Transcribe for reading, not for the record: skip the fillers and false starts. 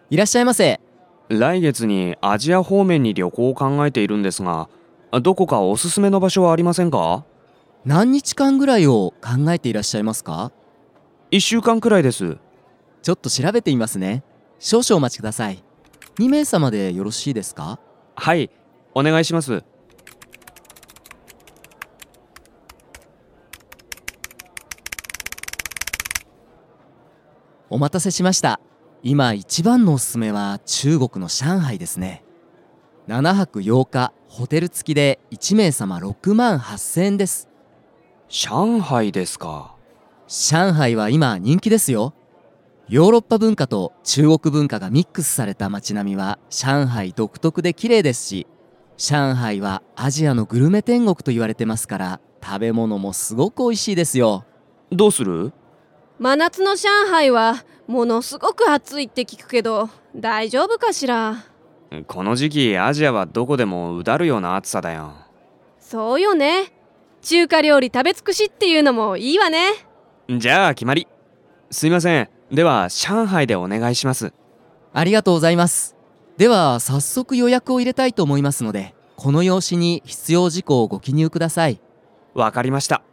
いらっしゃいませ。 来月にアジア方面に旅行を考えているんですが、どこかおすすめの場所はありませんか？ 何日間ぐらいを考えていらっしゃいますか？ 1週間くらいです。 ちょっと調べてみますね。少々お待ちください。2名様でよろしいですか？ はい、お願いします。 お待たせしました。今一番のおすすめは中国の上海ですね。7泊8日ホテル付きで1名様6万8000円です。 上海ですか。 上海は今人気ですよ。ヨーロッパ文化と中国文化がミックスされた街並みは上海独特で綺麗ですし、上海はアジアのグルメ天国と言われてますから、食べ物もすごく美味しいですよ。 どうする？ 真夏の上海はものすごく暑いって聞くけど大丈夫かしら。 この時期アジアはどこでもうだるような暑さだよ。 そうよね。中華料理食べ尽くしっていうのもいいわね。 じゃあ決まり。すいません。では上海でお願いします。 ありがとうございます。では早速予約を入れたいと思いますので、この用紙に必要事項をご記入ください。 わかりました。